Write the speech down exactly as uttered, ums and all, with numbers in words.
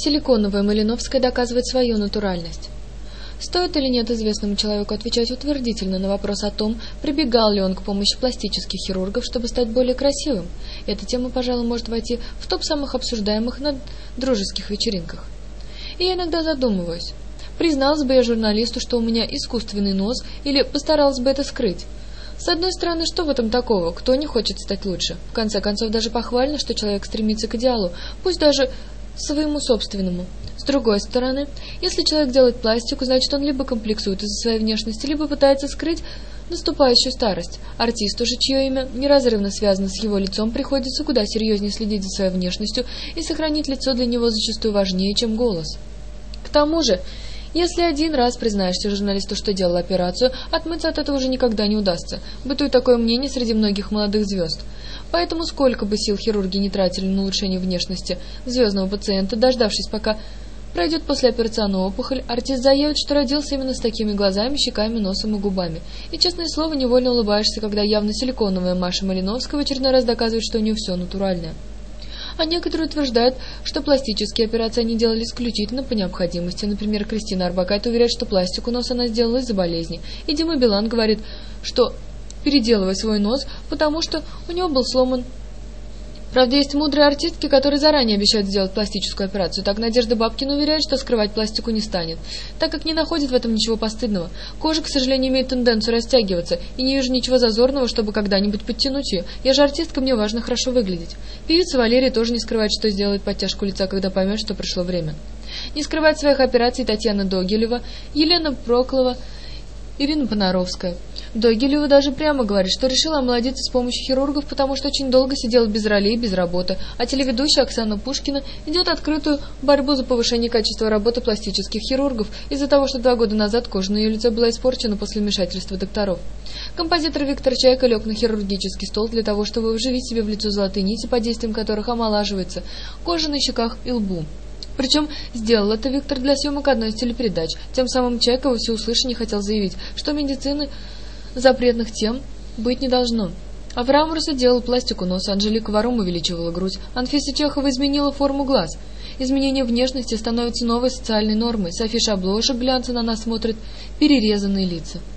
Силиконовая Малиновская доказывает свою натуральность. Стоит или нет известному человеку отвечать утвердительно на вопрос о том, прибегал ли он к помощи пластических хирургов, чтобы стать более красивым? Эта тема, пожалуй, может войти в топ самых обсуждаемых на дружеских вечеринках. И я иногда задумываюсь, призналась бы я журналисту, что у меня искусственный нос, или постаралась бы это скрыть? С одной стороны, что в этом такого? Кто не хочет стать лучше? В конце концов, даже похвально, что человек стремится к идеалу, пусть даже своему собственному. С другой стороны, если человек делает пластику, значит он либо комплексует из-за своей внешности, либо пытается скрыть наступающую старость. Артисту же, чье имя неразрывно связано с его лицом, приходится куда серьезнее следить за своей внешностью, и сохранить лицо для него зачастую важнее, чем голос. К тому же, если один раз признаешься журналисту, что делал операцию, отмыться от этого уже никогда не удастся. Бытует такое мнение среди многих молодых звезд. Поэтому сколько бы сил хирурги не тратили на улучшение внешности звездного пациента, дождавшись, пока пройдет послеоперационная опухоль, артист заявит, что родился именно с такими глазами, щеками, носом и губами. И, честное слово, невольно улыбаешься, когда явно силиконовая Маша Малиновская в очередной раз доказывает, что у нее все натуральное. А некоторые утверждают, что пластические операции они делали исключительно по необходимости. Например, Кристина Орбакайте уверяет, что пластику носа она сделала из-за болезни. И Дима Билан говорит, что переделывая свой нос, потому что у него был сломан. Правда, есть мудрые артистки, которые заранее обещают сделать пластическую операцию. Так Надежда Бабкина уверяет, что скрывать пластику не станет, так как не находит в этом ничего постыдного. Кожа, к сожалению, имеет тенденцию растягиваться, и не вижу ничего зазорного, чтобы когда-нибудь подтянуть ее. Я же артистка, мне важно хорошо выглядеть. Певица Валерия тоже не скрывает, что сделает подтяжку лица, когда поймет, что пришло время. Не скрывает своих операций Татьяна Догилева, Елена Проклова, Ирина Понаровская. Догилева даже прямо говорит, что решила омолодиться с помощью хирургов, потому что очень долго сидела без ролей, без работы, а телеведущая Оксана Пушкина идет открытую борьбу за повышение качества работы пластических хирургов из-за того, что два года назад кожа на ее лице была испорчена после вмешательства докторов. Композитор Виктор Чайка лег на хирургический стол для того, чтобы вживить себе в лицо золотые нити, под действием которых омолаживается кожа на щеках и лбу. Причем сделал это Виктор для съемок одной из телепередач. Тем самым Чайка во всеуслышание хотел заявить, что медицины запретных тем быть не должно. Авраам Руссо делал пластику носа, Анжелика Варум увеличивала грудь, Анфиса Чехова изменила форму глаз. Изменение внешности становится новой социальной нормой. С афиш обложек глянца на нас смотрят перерезанные лица.